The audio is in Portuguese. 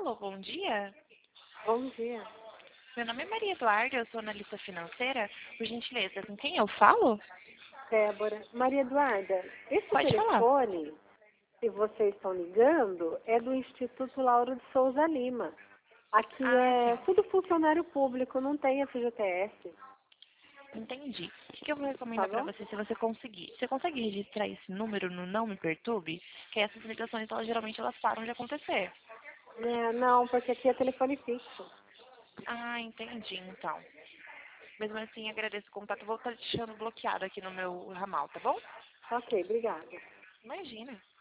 Alô, bom dia. Bom dia. Meu nome é Maria Eduarda, eu sou analista financeira. Por gentileza, com quem eu falo? Débora. Maria Eduarda, esse Pode falar. telefone que vocês estão ligando é do Instituto Lauro de Souza Lima. Aqui Ah, é sim. tudo funcionário público, não tem FGTS, Entendi. O que eu vou tá recomendar para bom? você se você conseguir? Você consegue registrar esse número no Não Me Perturbe? Que essas ligações, geralmente, elas param de acontecer. É, não, porque aqui é telefone fixo. Ah, entendi, então. Mesmo assim, agradeço o contato. Vou estar deixando bloqueado aqui no meu ramal, tá bom? Ok, obrigada. Imagina.